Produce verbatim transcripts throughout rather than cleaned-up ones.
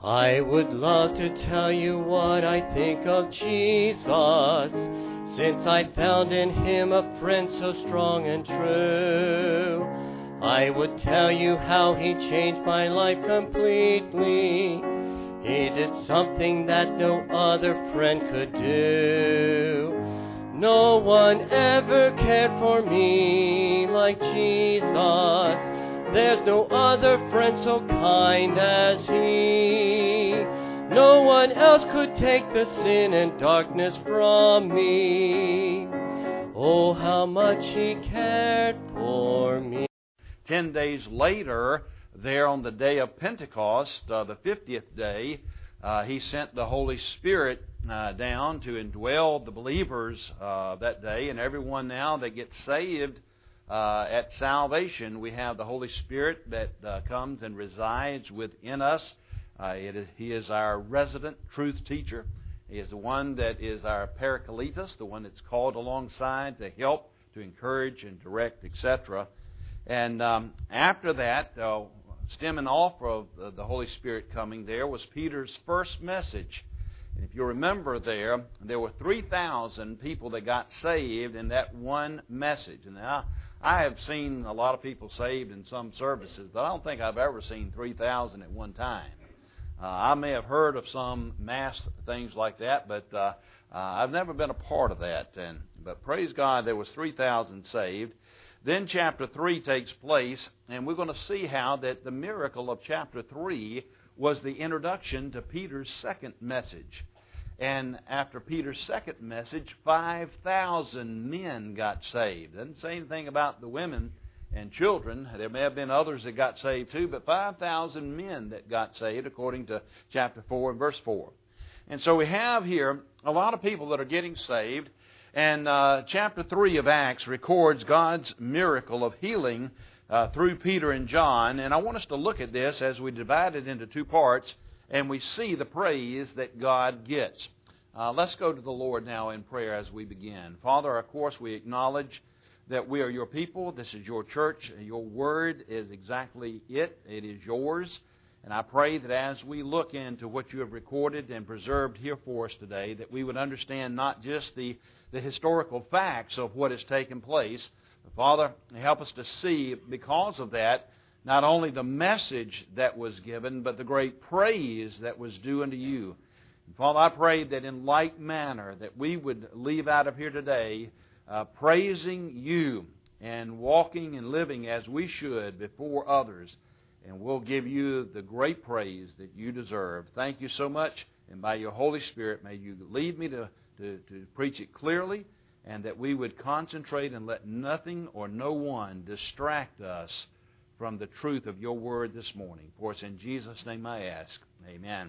I would love to tell you what I think of Jesus, since I found in Him a friend so strong and true. I would tell you how He changed my life completely. He did something that no other friend could do. No one ever cared for me like Jesus. There's no other friend so kind as He. No one else could take the sin and darkness from me. Oh, how much He cared for me. Ten days later, there on the day of Pentecost, uh, the fiftieth day, uh, He sent the Holy Spirit uh, down to indwell the believers uh, that day. And everyone now that gets saved uh, at salvation, we have the Holy Spirit that uh, comes and resides within us. Uh, it is, he is our resident truth teacher. He is the one that is our Parakletos, the one that's called alongside to help, to encourage and direct, et cetera. And um, after that, uh, stemming off of the Holy Spirit coming, there was Peter's first message. And if you remember there, there were three thousand people that got saved in that one message. And now, I have seen a lot of people saved in some services, but I don't think I've ever seen three thousand at one time. Uh, I may have heard of some mass things like that, but uh, uh, I've never been a part of that. And but praise God, there was three thousand saved. Then chapter three takes place, and we're going to see how that the miracle of chapter three was the introduction to Peter's second message. And after Peter's second message, five thousand men got saved. Doesn't say anything about the women and children. There may have been others that got saved too, but five thousand men that got saved according to chapter four and verse four. And so we have here a lot of people that are getting saved. And uh, chapter three of Acts records God's miracle of healing uh, through Peter and John. And I want us to look at this as we divide it into two parts, and we see the praise that God gets. Uh, let's go to the Lord now in prayer as we begin. Father, of course, we acknowledge that we are your people. This is your church. Your word is exactly it. It is yours. And I pray that as we look into what you have recorded and preserved here for us today, that we would understand not just the, the historical facts of what has taken place, but Father, help us to see, because of that, not only the message that was given, but the great praise that was due unto you. And Father, I pray that in like manner that we would leave out of here today uh, praising you and walking and living as we should before others. And we'll give you the great praise that you deserve. Thank you so much. And by your Holy Spirit, may you lead me to, to, to preach it clearly, and that we would concentrate and let nothing or no one distract us from the truth of your word this morning. For it's in Jesus' name I ask. Amen.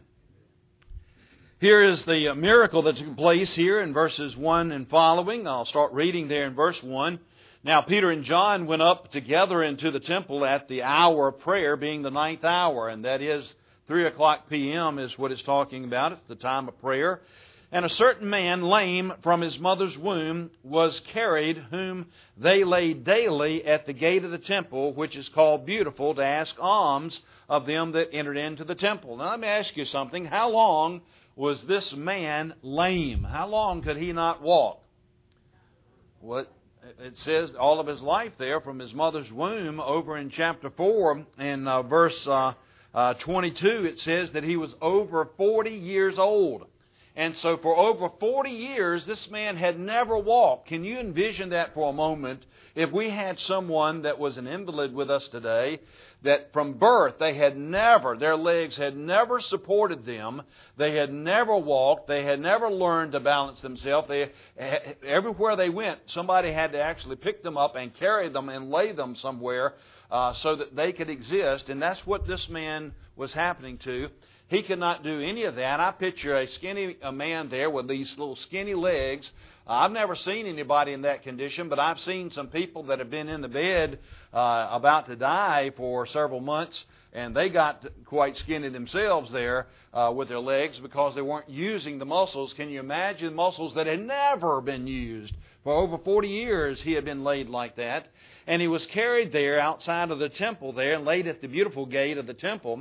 Here is the miracle that took place here in verses one and following. I'll start reading there in verse one. Now Peter and John went up together into the temple at the hour of prayer, being the ninth hour, and that is three o'clock p.m. is what it's talking about. It's the time of prayer. And a certain man, lame from his mother's womb, was carried, whom they laid daily at the gate of the temple, which is called Beautiful, to ask alms of them that entered into the temple. Now let me ask you something. How long was this man lame? How long could he not walk? What? It says all of his life there, from his mother's womb. Over in chapter four, in uh, verse uh, uh, twenty-two, it says that he was over forty years old. And so for over forty years, this man had never walked. Can you envision that for a moment? If we had someone that was an invalid with us today, that from birth they had never, their legs had never supported them, they had never walked, they had never learned to balance themselves. They, everywhere they went, somebody had to actually pick them up and carry them and lay them somewhere uh, so that they could exist. And that's what this man was happening to. He could not do any of that. I picture a skinny a man there with these little skinny legs. Uh, I've never seen anybody in that condition, but I've seen some people that have been in the bed uh, about to die for several months, and they got quite skinny themselves there uh, with their legs because they weren't using the muscles. Can you imagine muscles that had never been used? For over forty years he had been laid like that, and he was carried there outside of the temple there and laid at the Beautiful gate of the temple.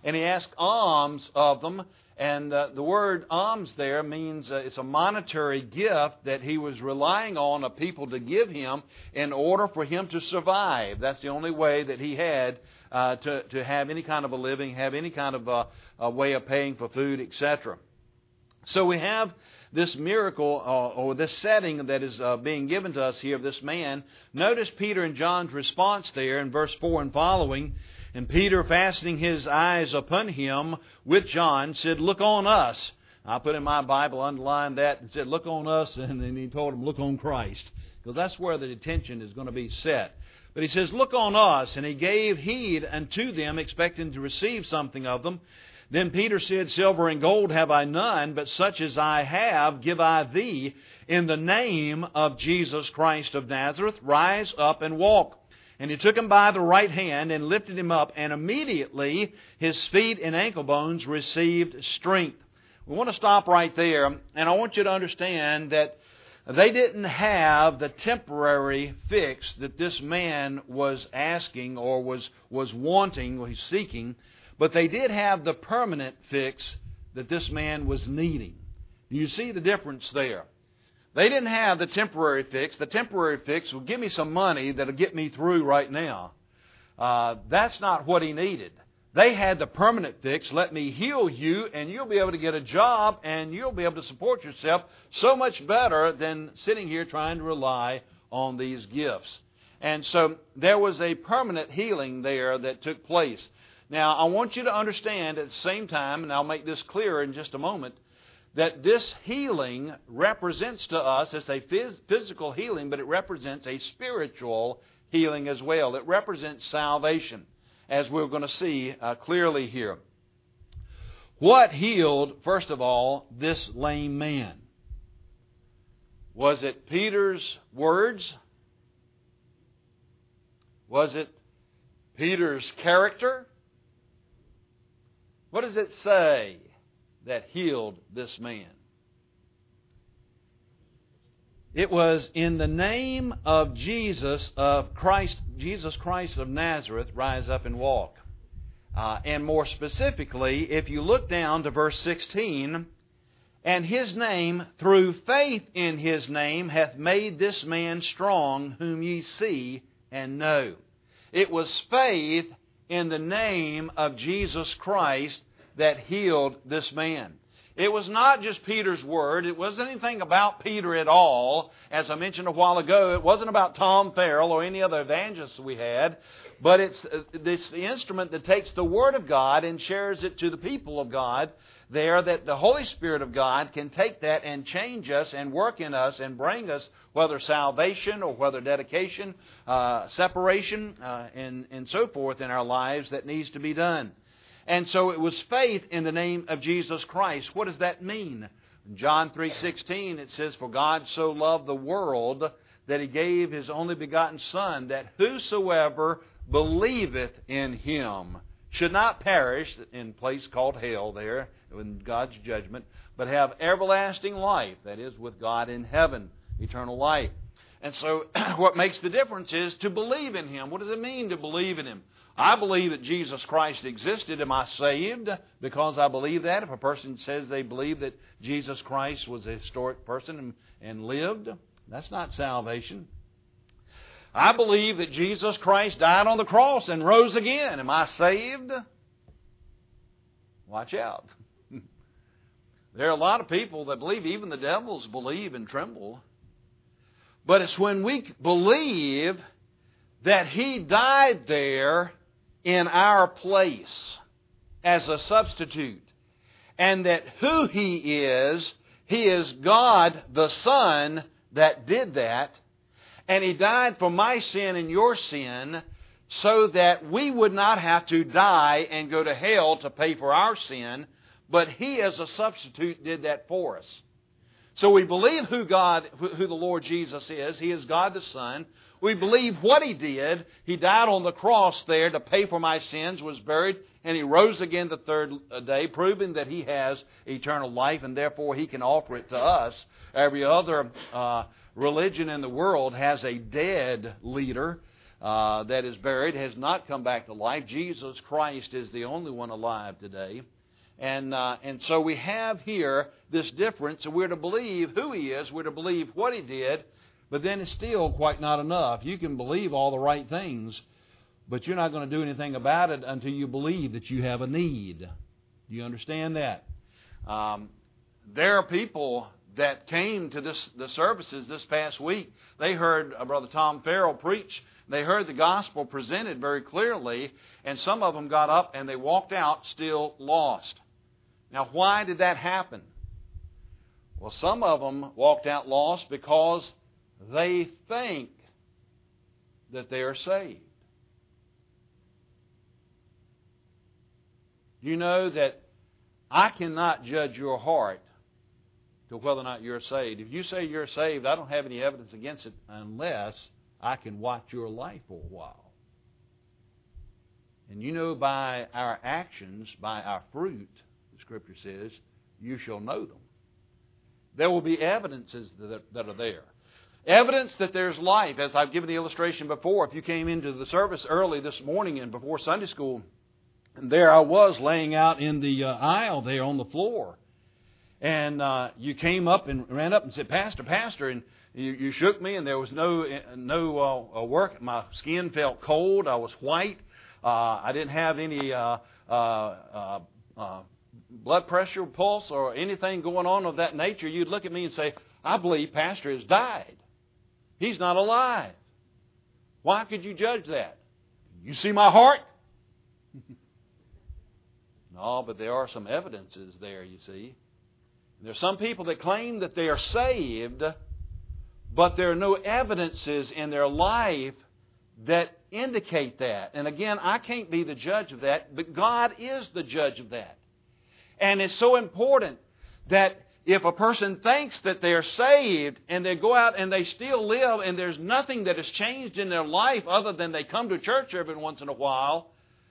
and he asked alms of them. And uh, the word alms there means uh, it's a monetary gift that he was relying on a people to give him in order for him to survive. That's the only way that he had uh, to, to have any kind of a living, have any kind of a, a way of paying for food, et cetera. So we have this miracle uh, or this setting that is uh, being given to us here of this man. Notice Peter and John's response there in verse four and following. And Peter, fastening his eyes upon him with John, said, "Look on us." I put in my Bible, underlined that, and said, "Look on us," and then he told him, "Look on Christ," because that's where the attention is going to be set. But he says, "Look on us," and he gave heed unto them, expecting to receive something of them. Then Peter said, "Silver and gold have I none, but such as I have give I thee. In the name of Jesus Christ of Nazareth, rise up and walk." And he took him by the right hand and lifted him up, and immediately his feet and ankle bones received strength. We want to stop right there, and I want you to understand that they didn't have the temporary fix that this man was asking or was, was wanting or seeking, but they did have the permanent fix that this man was needing. You see the difference there. They didn't have the temporary fix. The temporary fix will give me some money that will get me through right now. Uh, that's not what he needed. They had the permanent fix. Let me heal you, and you'll be able to get a job, and you'll be able to support yourself so much better than sitting here trying to rely on these gifts. And so there was a permanent healing there that took place. Now, I want you to understand at the same time, and I'll make this clearer in just a moment, that this healing represents to us, it's a phys- physical healing, but it represents a spiritual healing as well. It represents salvation, as we're going to see uh, clearly here. What healed, first of all, this lame man? Was it Peter's words? Was it Peter's character? What does it say that healed this man? It was in the name of Jesus of Christ, Jesus Christ of Nazareth, rise up and walk. Uh, and more specifically, if you look down to verse sixteen, and his name, through faith in his name, hath made this man strong, whom ye see and know. It was faith in the name of Jesus Christ that healed this man. It was not just Peter's word. It wasn't anything about Peter at all. As I mentioned a while ago, it wasn't about Tom Farrell or any other evangelists we had. But it's, it's the instrument that takes the Word of God and shares it to the people of God there, that the Holy Spirit of God can take that and change us and work in us and bring us, whether salvation or whether dedication, uh, separation, uh, and, and so forth in our lives that needs to be done. And so it was faith in the name of Jesus Christ. What does that mean? In John three sixteen, it says, "For God so loved the world that He gave His only begotten Son, that whosoever believeth in Him should not perish," in a place called hell there, in God's judgment, "but have everlasting life," that is, with God in heaven, eternal life. And so what makes the difference is to believe in Him. What does it mean to believe in Him? I believe that Jesus Christ existed. Am I saved because I believe that? If a person says they believe that Jesus Christ was a historic person and, and lived, that's not salvation. I believe that Jesus Christ died on the cross and rose again. Am I saved? Watch out. There are a lot of people that believe, even the devils believe and tremble. But it's when we believe that He died there in our place as a substitute, and that who He is, He is God the Son that did that, and He died for my sin and your sin so that we would not have to die and go to hell to pay for our sin, but He as a substitute did that for us. So we believe who God, who the Lord Jesus is. He is God the Son. We believe what He did. He died on the cross there to pay for my sins, was buried, and He rose again the third day, proving that He has eternal life, and therefore He can offer it to us. Every other uh, religion in the world has a dead leader uh, that is buried has not come back to life. Jesus Christ is the only one alive today. And uh, and so we have here this difference, and we're to believe who He is, we're to believe what He did, but then it's still quite not enough. You can believe all the right things, but you're not going to do anything about it until you believe that you have a need. Do you understand that? Um, there are people that came to this the services this past week. They heard uh, Brother Tom Farrell preach. They heard the gospel presented very clearly, and some of them got up and they walked out still lost. Now, why did that happen? Well, some of them walked out lost because they think that they are saved. You know that I cannot judge your heart to whether or not you're saved. If you say you're saved, I don't have any evidence against it unless I can watch your life for a while. And you know by our actions, by our fruit, the Scripture says, you shall know them. There will be evidences that, that are there. Evidence that there's life, as I've given the illustration before. If you came into the service early this morning and before Sunday school, and there I was laying out in the uh, aisle there on the floor. And uh, you came up and ran up and said, Pastor, Pastor, and you, you shook me, and there was no no uh, work. My skin felt cold. I was white. Uh, I didn't have any uh, uh, uh, uh, blood pressure, pulse, or anything going on of that nature. You'd look at me and say, I believe Pastor has died. He's not alive. Why could you judge that? You see my heart? No, but there are some evidences there, you see. There's some people that claim that they are saved, but there are no evidences in their life that indicate that. And again, I can't be the judge of that, but God is the judge of that. And it's so important that if a person thinks that they're saved and they go out and they still live and there's nothing that has changed in their life other than they come to church every once in a while,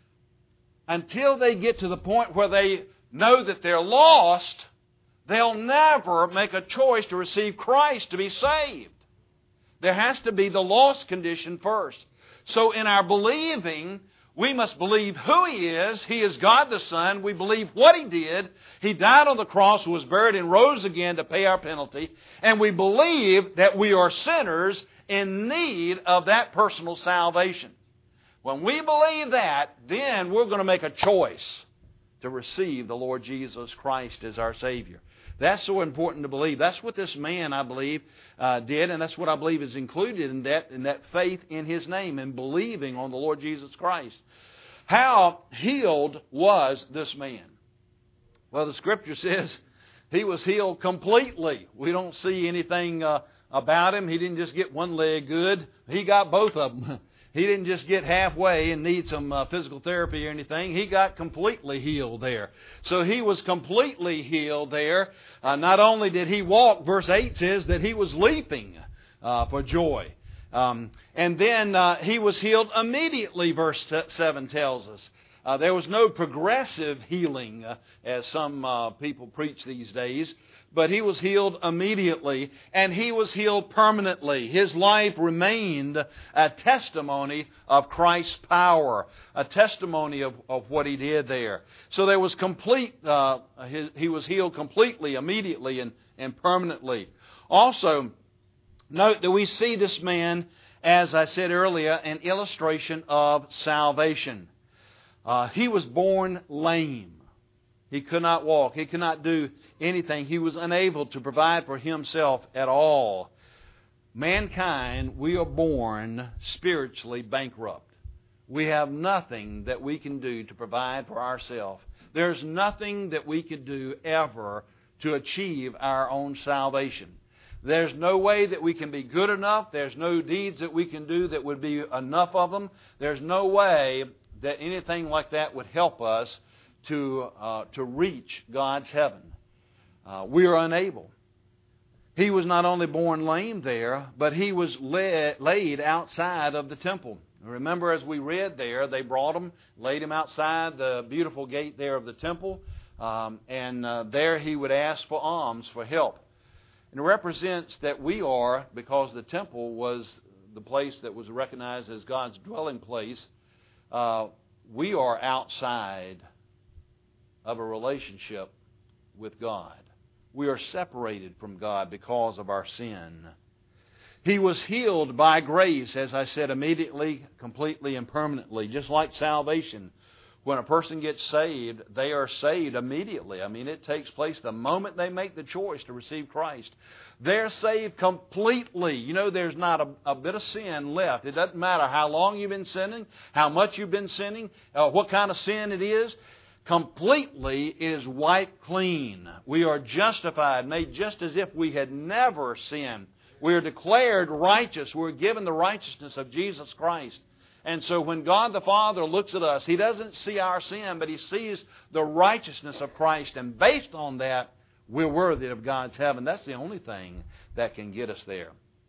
until they get to the point where they know that they're lost, they'll never make a choice to receive Christ to be saved. There has to be the lost condition first. So in our believing, we must believe who He is. He is God the Son. We believe what He did. He died on the cross, was buried, and rose again to pay our penalty. And we believe that we are sinners in need of that personal salvation. When we believe that, then we're going to make a choice to receive the Lord Jesus Christ as our Savior. That's so important to believe. That's what this man, I believe, uh, did, and that's what I believe is included in that, in that faith in His name and believing on the Lord Jesus Christ. How healed was this man? Well, the Scripture says he was healed completely. We don't see anything uh, about him. He didn't just get one leg good. He got both of them. He didn't just get halfway and need some uh, physical therapy or anything. He got completely healed there. So he was completely healed there. Uh, not only did he walk, verse eight says that he was leaping uh, for joy. Um, and then uh, he was healed immediately, verse seven tells us. Uh, there was no progressive healing, uh, as some uh, people preach these days, but he was healed immediately, and he was healed permanently. His life remained a testimony of Christ's power, a testimony of, of what He did there. So there was complete, uh, his, he was healed completely, immediately, and, and permanently. Also, note that we see this man, as I said earlier, an illustration of salvation. Uh, he was born lame. He could not walk. He could not do anything. He was unable to provide for himself at all. Mankind, we are born spiritually bankrupt. We have nothing that we can do to provide for ourselves. There's nothing that we could do ever to achieve our own salvation. There's no way that we can be good enough. There's no deeds that we can do that would be enough of them. There's no way that anything like that would help us to uh, to reach God's heaven. Uh, we are unable. He was not only born lame there, but he was led, laid outside of the temple. Remember, as we read there, they brought him, laid him outside the beautiful gate there of the temple, um, and uh, there he would ask for alms, for help. And it represents that we are, because the temple was the place that was recognized as God's dwelling place, uh, we are outside of a relationship with God. We are separated from God because of our sin. He was healed by grace, as I said, immediately, completely, and permanently, just like salvation. When a person gets saved, they are saved immediately. I mean, it takes place the moment they make the choice to receive Christ. They're saved completely. You know, there's not a, a bit of sin left. It doesn't matter how long you've been sinning, how much you've been sinning, uh, what kind of sin it is. Completely, it is wiped clean. We are justified, made just as if we had never sinned. We are declared righteous. We're given the righteousness of Jesus Christ. And so when God the Father looks at us, He doesn't see our sin, but He sees the righteousness of Christ. And based on that, we're worthy of God's heaven. That's the only thing that can get us there.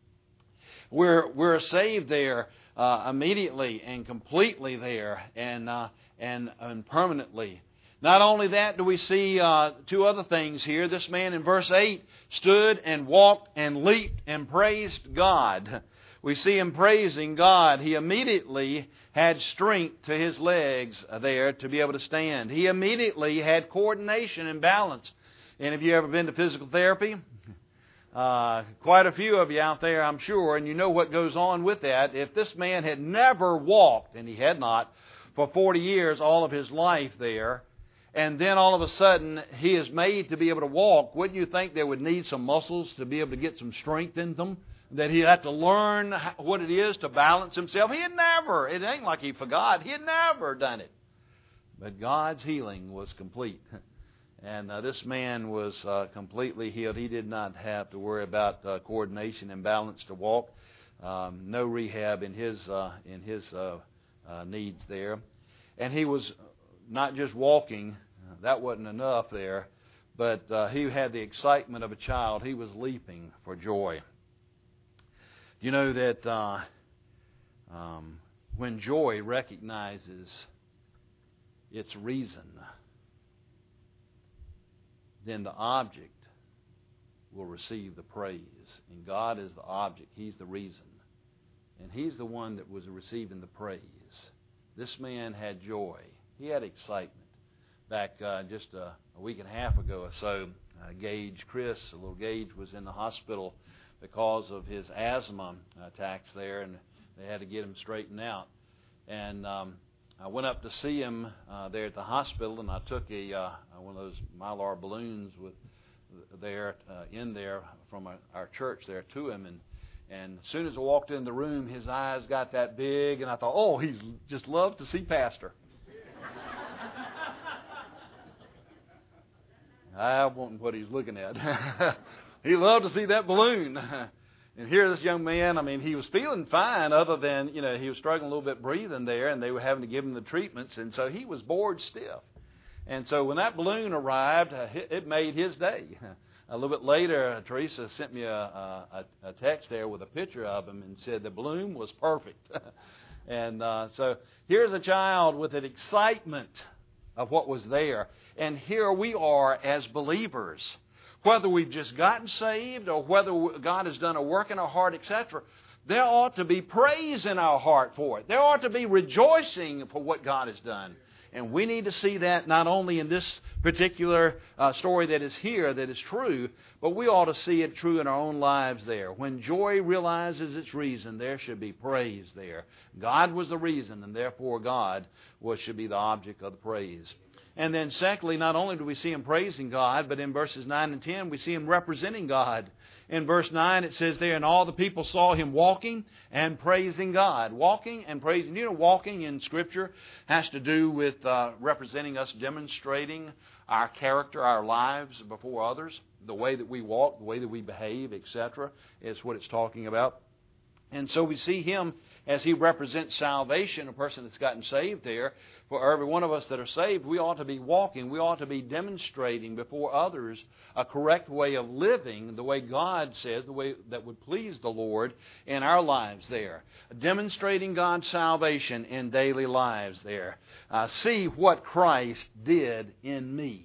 We're we're saved there uh, immediately and completely there and uh, and and permanently. Not only that, do we see uh, two other things here. This man in verse eight stood and walked and leaped and praised God. We see him praising God. He immediately had strength to his legs there to be able to stand. He immediately had coordination and balance. And have you ever been to physical therapy? Uh, quite a few of you out there, I'm sure, and you know what goes on with that. If this man had never walked, and he had not, for forty years, all of his life there, and then all of a sudden he is made to be able to walk, wouldn't you think there would need some muscles to be able to get some strength in them? That he'd have to learn what it is to balance himself. He had never, it ain't like he forgot, he had never done it. But God's healing was complete. And uh, this man was uh, completely healed. He did not have to worry about uh, coordination and balance to walk. Um, no rehab in his uh, in his uh, uh, needs there. And he was not just walking, that wasn't enough there, but uh, he had the excitement of a child. He was leaping for joy. You know that uh, um, when joy recognizes its reason, then the object will receive the praise. And God is the object. He's the reason. And He's the one that was receiving the praise. This man had joy. He had excitement. Back uh, just a, a week and a half ago or so, uh, Gage, Chris, a little Gage, was in the hospital because of his asthma attacks there, and they had to get him straightened out. And um, I went up to see him uh, there at the hospital, and I took a uh, one of those Mylar balloons with there uh, in there from our, our church there to him, and and as soon as I walked in the room, his eyes got that big, and I thought, oh, he's just loved to see Pastor. I wasn't what he's looking at. He loved to see that balloon. And here this young man, I mean, he was feeling fine other than, you know, he was struggling a little bit breathing there, and they were having to give him the treatments, and so he was bored stiff. And so when that balloon arrived, it made his day. A little bit later, Teresa sent me a, a, a text there with a picture of him and said the balloon was perfect. And uh, so here's a child with an excitement of what was there. And here we are as believers. Whether we've just gotten saved or whether God has done a work in our heart, et cetera, there ought to be praise in our heart for it. There ought to be rejoicing for what God has done. And we need to see that not only in this particular uh, story that is here, that is true, but we ought to see it true in our own lives there. When joy realizes its reason, there should be praise there. God was the reason, and therefore God was, should be the object of the praise. And then secondly, not only do we see him praising God, but in verses nine and ten, we see him representing God. In verse nine, it says there, and all the people saw him walking and praising God. Walking and praising. You know, walking in Scripture has to do with uh, representing us, demonstrating our character, our lives before others. The way that we walk, the way that we behave, et cetera, is what it's talking about. And so we see him as he represents salvation, a person that's gotten saved there. For every one of us that are saved, we ought to be walking, we ought to be demonstrating before others a correct way of living, the way God says, the way that would please the Lord in our lives there. Demonstrating God's salvation in daily lives there. Uh, see what Christ did in me.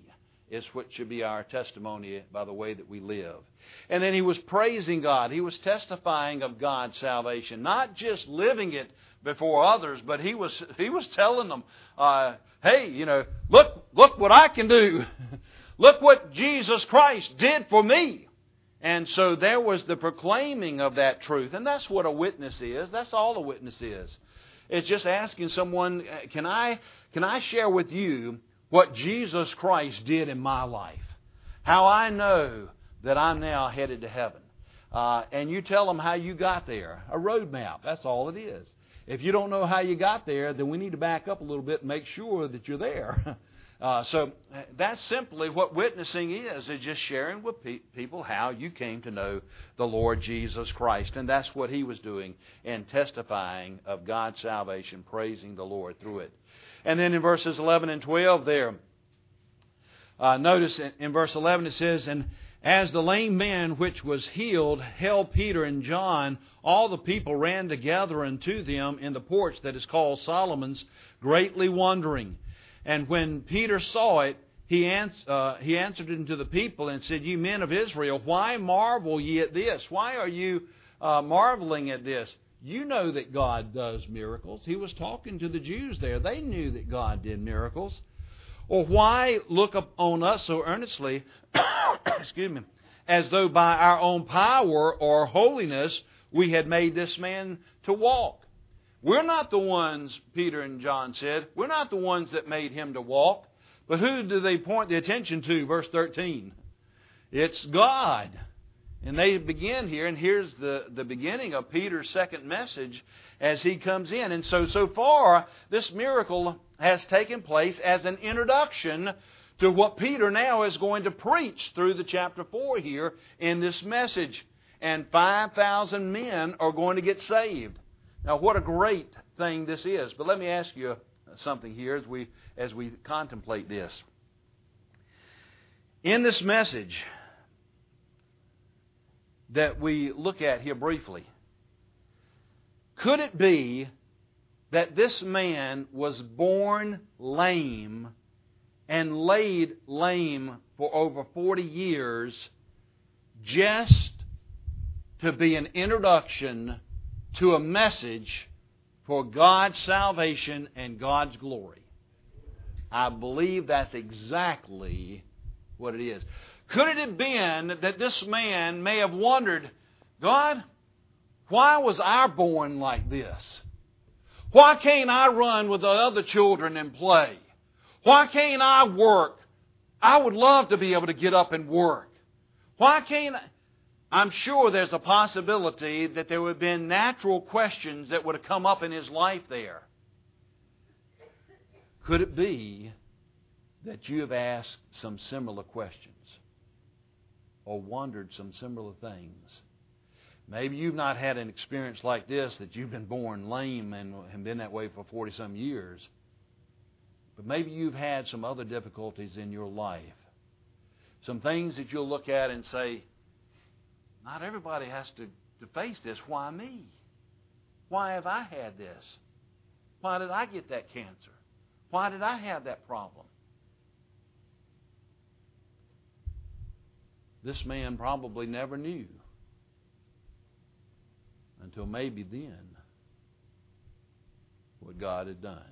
is what should be our testimony by the way that we live. And then he was praising God. He was testifying of God's salvation, not just living it before others, but he was he was telling them, uh, hey, you know, look, look what I can do. Look what Jesus Christ did for me. And so there was the proclaiming of that truth. And that's what a witness is. That's all a witness is. It's just asking someone, can I, can I share with you what Jesus Christ did in my life? How I know that I'm now headed to heaven. Uh, and you tell them how you got there. A road map. That's all it is. If you don't know how you got there, then we need to back up a little bit and make sure that you're there. Uh, so that's simply what witnessing is, is just sharing with pe- people how you came to know the Lord Jesus Christ. And that's what he was doing in testifying of God's salvation, praising the Lord through it. And then in verses eleven and twelve there, uh, notice in, in verse eleven it says, and as the lame man which was healed held Peter and John, all the people ran together unto them in the porch that is called Solomon's, greatly wondering. And when Peter saw it, he, ans- uh, he answered unto the people and said, Ye men of Israel, why marvel ye at this? Why are you uh, marveling at this? You know that God does miracles. He was talking to the Jews there. They knew that God did miracles. Or why look upon us so earnestly, excuse me, as though by our own power or holiness we had made this man to walk? We're not the ones, Peter and John said, we're not the ones that made him to walk. But who do they point the attention to? Verse thirteen. It's God. And they begin here, and here's the, the beginning of Peter's second message as he comes in. And so, so far, this miracle has taken place as an introduction to what Peter now is going to preach through the chapter four here in this message. And five thousand men are going to get saved. Now, what a great thing this is. But let me ask you something here as we as we contemplate this. In this message that we look at here briefly, could it be that this man was born lame and laid lame for over forty years just to be an introduction to a message for God's salvation and God's glory? I believe that's exactly what it is. Could it have been that this man may have wondered, God, why was I born like this? Why can't I run with the other children and play? Why can't I work? I would love to be able to get up and work. Why can't I? I'm sure there's a possibility that there would have been natural questions that would have come up in his life there. Could it be that you have asked some similar questions or wondered some similar things? Maybe you've not had an experience like this, that you've been born lame and have been that way for forty-some years. But maybe you've had some other difficulties in your life. Some things that you'll look at and say, not everybody has to, to face this. Why me? Why have I had this? Why did I get that cancer? Why did I have that problem? This man probably never knew until maybe then what God had done.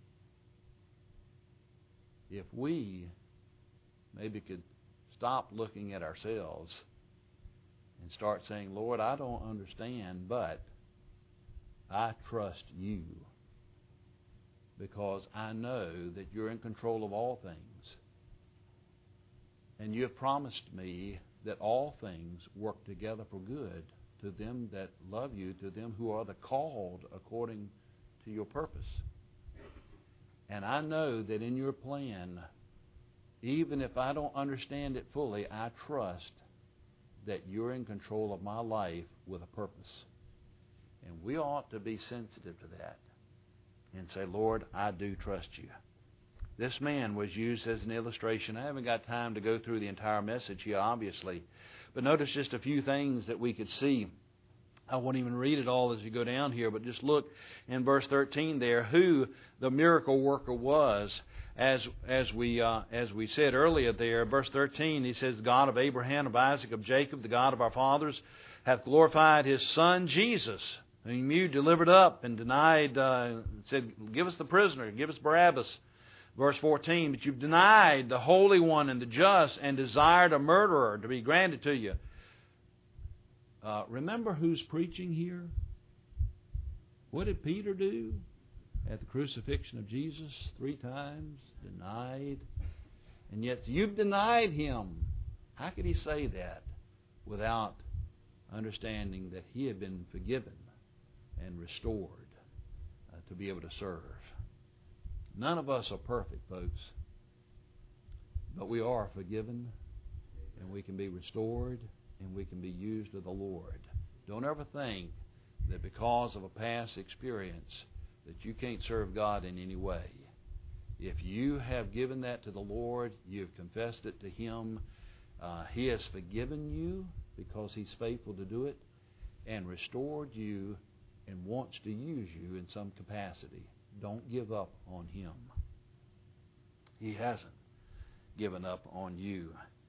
If we maybe could stop looking at ourselves and start saying, Lord, I don't understand, but I trust you because I know that you're in control of all things. And you have promised me that all things work together for good to them that love you, to them who are the called according to your purpose. And I know that in your plan, even if I don't understand it fully, I trust that you're in control of my life with a purpose. And we ought to be sensitive to that and say, Lord, I do trust you. This man was used as an illustration. I haven't got time to go through the entire message here, obviously. But notice just a few things that we could see I won't even read it all as you go down here, but just look in verse thirteen there, who the miracle worker was. As as we uh, as we said earlier there, verse thirteen, he says, God of Abraham, of Isaac, of Jacob, the God of our fathers, hath glorified His Son Jesus, whom you delivered up and denied, uh, said, give us the prisoner, give us Barabbas. Verse fourteen, but you've denied the Holy One and the just and desired a murderer to be granted to you. Uh, remember who's preaching here? What did Peter do at the crucifixion of Jesus? Three times denied. And yet you've denied Him. How could he say that without understanding that he had been forgiven and restored uh, to be able to serve? None of us are perfect, folks. But we are forgiven, and we can be restored, and we can be used of the Lord. Don't ever think that because of a past experience that you can't serve God in any way. If you have given that to the Lord, you have confessed it to Him, uh, He has forgiven you because He's faithful to do it, and restored you and wants to use you in some capacity. Don't give up on Him. He hasn't given up on you.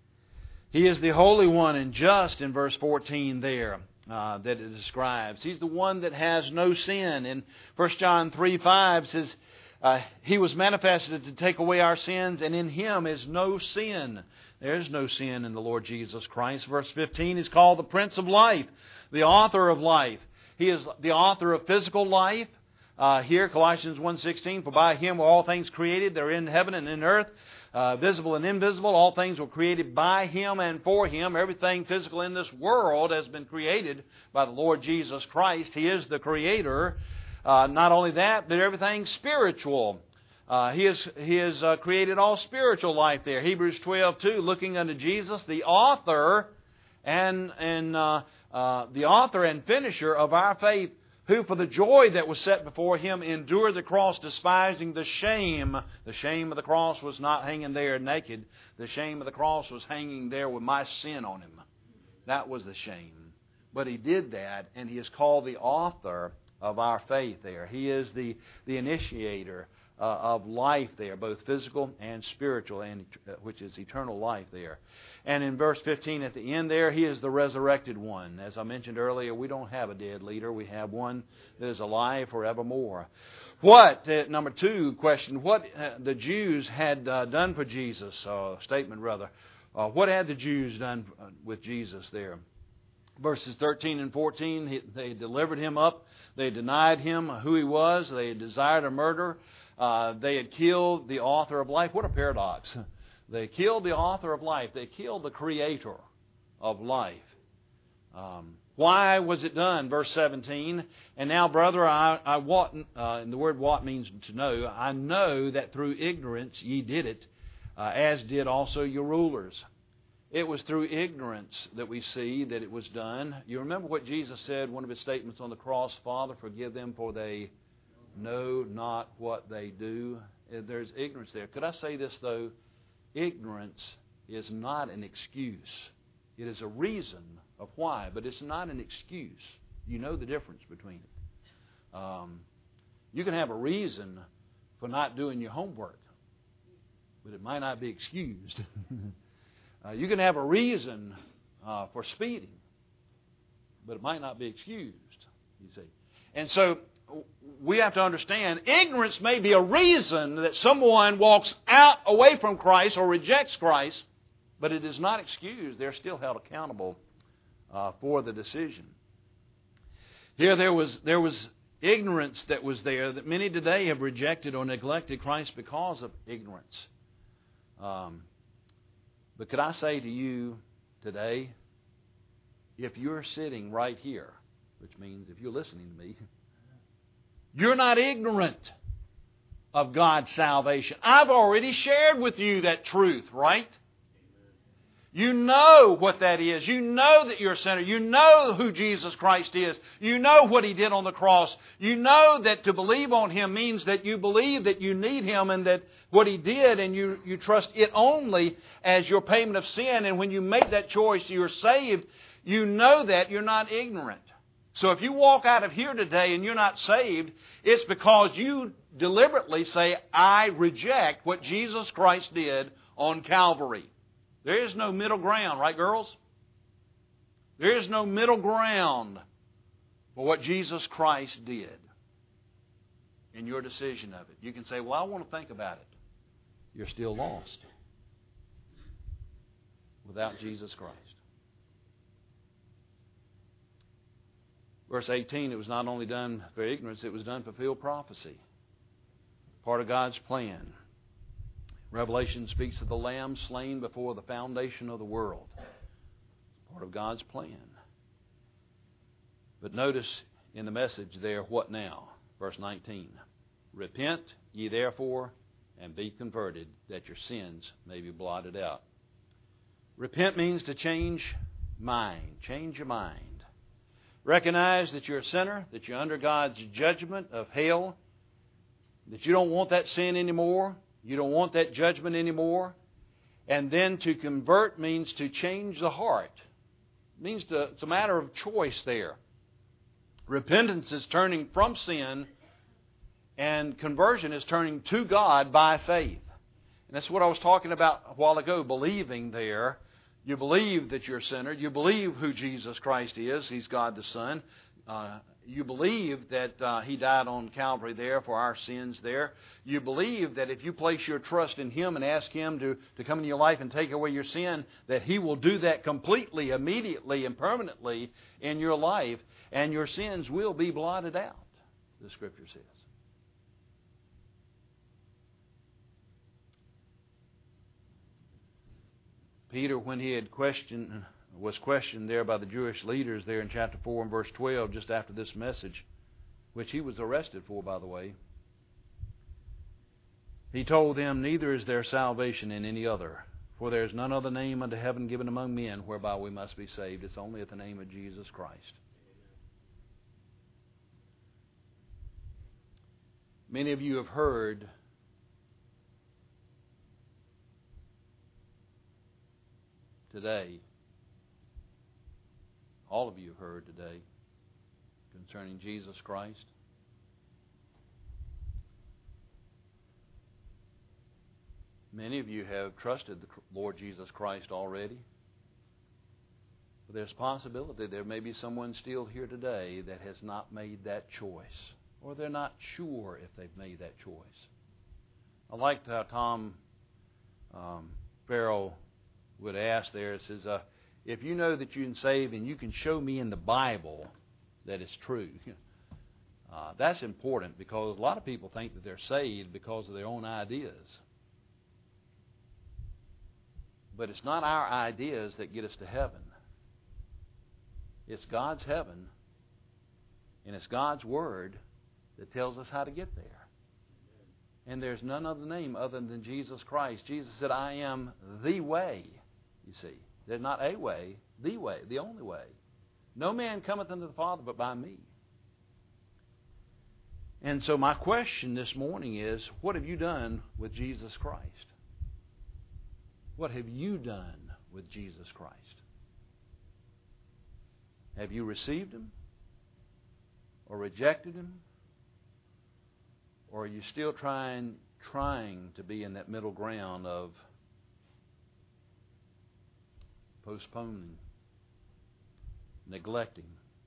He is the Holy One and just in verse fourteen there uh, that it describes. He's the one that has no sin. In First John three five says, uh, He was manifested to take away our sins, and in Him is no sin. There is no sin in the Lord Jesus Christ. Verse fifteen is called the Prince of Life, the author of life. He is the author of physical life. Uh, here, Colossians one sixteen, for by Him were all things created, that are in heaven and in earth, uh, visible and invisible. All things were created by Him and for Him. Everything physical in this world has been created by the Lord Jesus Christ. He is the Creator. Uh, not only that, but everything spiritual. Uh, he has He has uh, created all spiritual life there. Hebrews twelve two, looking unto Jesus, the author and and uh, uh, the author and finisher of our faith, who for the joy that was set before Him endured the cross, despising the shame. The shame of the cross was not hanging there naked. The shame of the cross was hanging there with my sin on Him. That was the shame. But He did that, and He is called the author of our faith there. He is the, the initiator uh, of life there, both physical and spiritual, and uh, which is eternal life there. And in verse fifteen at the end there, He is the resurrected one. As I mentioned earlier, we don't have a dead leader. We have one that is alive forevermore. What, uh, number two question, what uh, the Jews had uh, done for Jesus, uh, statement rather, uh, what had the Jews done with Jesus there? Verses thirteen and fourteen, he, they delivered Him up. They denied Him who He was. They had desired a murder. Uh, they had killed the author of life. What a paradox. They killed the author of life. They killed the creator of life. Um, why was it done? Verse seventeen, and now, brother, I, I wot, uh, and the word wot means to know, I know that through ignorance ye did it, uh, as did also your rulers. It was through ignorance that we see that it was done. You remember what Jesus said, one of His statements on the cross, Father, forgive them, for they know not what they do. There's ignorance there. Could I say this, though? Ignorance is not an excuse. It is a reason of why, but it's not an excuse. You know the difference between it. Um, you can have a reason for not doing your homework, but it might not be excused. uh, you can have a reason uh, for speeding, but it might not be excused, you see. And so we have to understand, ignorance may be a reason that someone walks out away from Christ or rejects Christ, but it is not excused. They're still held accountable uh, for the decision. Here there was there was ignorance that was there, that many today have rejected or neglected Christ because of ignorance. Um, but could I say to you today, if you're sitting right here, which means if you're listening to me, you're not ignorant of God's salvation. I've already shared with you that truth, right? You know what that is. You know that you're a sinner. You know who Jesus Christ is. You know what He did on the cross. You know that to believe on Him means that you believe that you need Him and that what He did, and you, you trust it only as your payment of sin. And when you make that choice, you're saved. You know that. You're not ignorant. So if you walk out of here today and you're not saved, it's because you deliberately say, I reject what Jesus Christ did on Calvary. There is no middle ground, right, girls? There is no middle ground for what Jesus Christ did in your decision of it. You can say, well, I want to think about it. You're still lost without Jesus Christ. Verse eighteen, it was not only done for ignorance, it was done to fulfill prophecy. Part of God's plan. Revelation speaks of the Lamb slain before the foundation of the world. Part of God's plan. But notice in the message there, what now? Verse nineteen. Repent ye therefore and be converted, that your sins may be blotted out. Repent means to change mind. Change your mind. Recognize that you're a sinner, that you're under God's judgment of hell, that you don't want that sin anymore, you don't want that judgment anymore. And then to convert means to change the heart. It means to, it's a matter of choice there. Repentance is turning from sin, and conversion is turning to God by faith. And that's what I was talking about a while ago, believing there. You believe that you're a sinner. You believe who Jesus Christ is. He's God the Son. Uh, you believe that uh, He died on Calvary there for our sins there. You believe that if you place your trust in Him and ask Him to, to come into your life and take away your sin, that He will do that completely, immediately, and permanently in your life, and your sins will be blotted out, the Scripture says. Peter, when he had questioned, was questioned there by the Jewish leaders there in chapter four and verse twelve, just after this message, which he was arrested for, by the way, he told them, neither is there salvation in any other, for there is none other name under heaven given among men whereby we must be saved. It's only at the name of Jesus Christ. Many of you have heard today, all of you have heard today concerning Jesus Christ. Many of you have trusted the Lord Jesus Christ already. But there's a possibility there may be someone still here today that has not made that choice, or they're not sure if they've made that choice. I liked how Tom um, Farrell would ask there. It says, uh, if you know that you can save and you can show me in the Bible that it's true, uh, that's important, because a lot of people think that they're saved because of their own ideas. But it's not our ideas that get us to heaven. It's God's heaven, and it's God's Word that tells us how to get there. And there's none other name other than Jesus Christ. Jesus said, I am the way. You see, there's not a way, the way, the only way. No man cometh unto the Father but by me. And so my question this morning is, what have you done with Jesus Christ? What have you done with Jesus Christ? Have you received Him? Or rejected Him? Or are you still trying, trying to be in that middle ground of postponing, neglecting?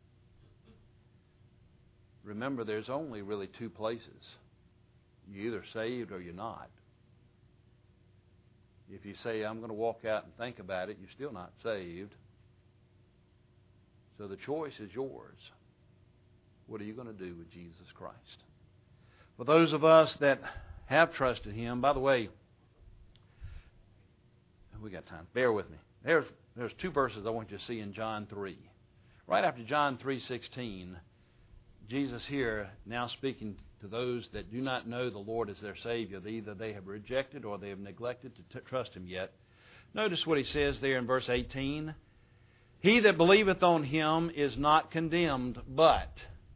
Remember, there's only really two places. You're either saved or you're not. If you say, I'm going to walk out and think about it, you're still not saved. So the choice is yours. What are you going to do with Jesus Christ? For those of us that have trusted Him, by the way, we got time. Bear with me. There's there's two verses I want you to see in John three. Right after John three sixteen, Jesus here now speaking to those that do not know the Lord as their Savior. Either they have rejected or they have neglected to t- trust Him yet. Notice what He says there in verse eighteen. He that believeth on Him is not condemned, but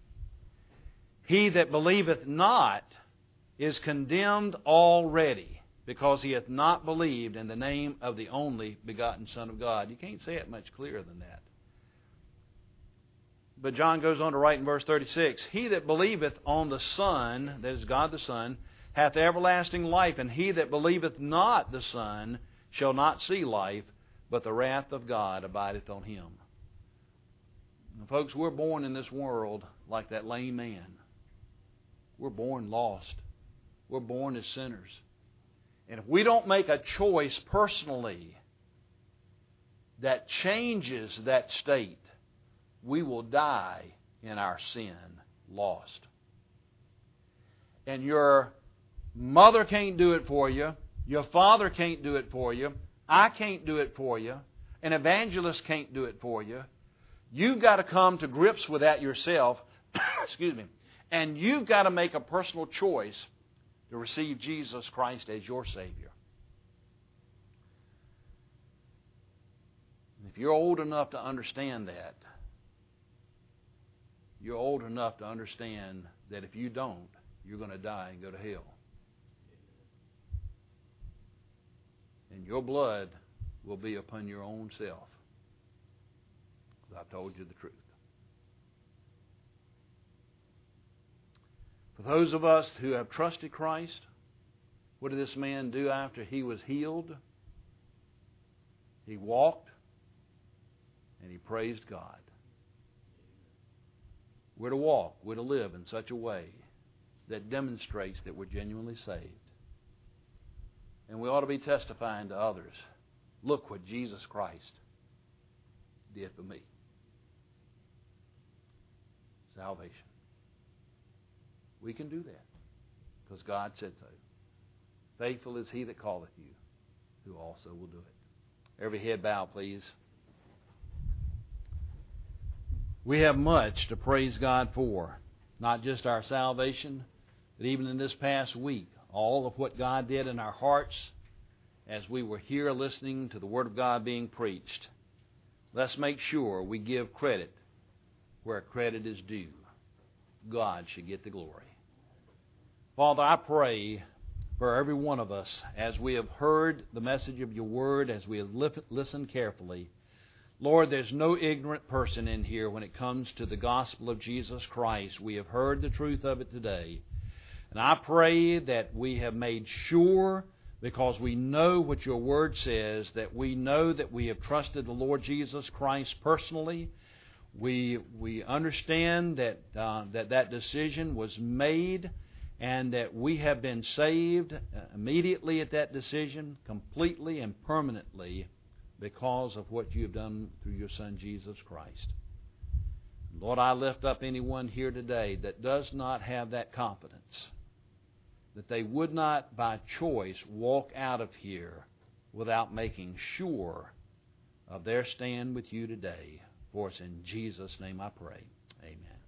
he that believeth not is condemned already, because he hath not believed in the name of the only begotten Son of God. You can't say it much clearer than that. but John goes on to write in verse thirty-six, He that believeth on the Son, that is God the Son, hath everlasting life, and he that believeth not the Son shall not see life, but the wrath of God abideth on him. And folks, we're born in this world like that lame man. We're born lost. We're born as sinners. And if we don't make a choice personally that changes that state, we will die in our sin, lost. And your mother can't do it for you. Your father can't do it for you. I can't do it for you. An evangelist can't do it for you. You've got to come to grips with that yourself. Excuse me. And you've got to make a personal choice to receive Jesus Christ as your Savior. If you're old enough to understand that, you're old enough to understand that if you don't, you're going to die and go to hell. And your blood will be upon your own self. I've told you the truth. For those of us who have trusted Christ, what did this man do after he was healed? He walked and he praised God. We're to walk, we're to live in such a way that demonstrates that we're genuinely saved. And we ought to be testifying to others, look what Jesus Christ did for me. Salvation. We can do that because God said so. Faithful is he that calleth you, who also will do it. Every head bow, please. We have much to praise God for, not just our salvation, but even in this past week, all of what God did in our hearts as we were here listening to the Word of God being preached. Let's make sure we give credit where credit is due. God should get the glory. Father, I pray for every one of us as we have heard the message of your Word, as we have listened carefully. Lord, there's no ignorant person in here when it comes to the gospel of Jesus Christ. We have heard the truth of it today. And I pray that we have made sure, because we know what your Word says, that we know that we have trusted the Lord Jesus Christ personally. We we understand that uh, that that decision was made, and that we have been saved immediately at that decision, completely and permanently, because of what you have done through your Son, Jesus Christ. Lord, I lift up anyone here today that does not have that confidence, that they would not by choice walk out of here without making sure of their stand with you today. For it's in Jesus' name I pray. Amen.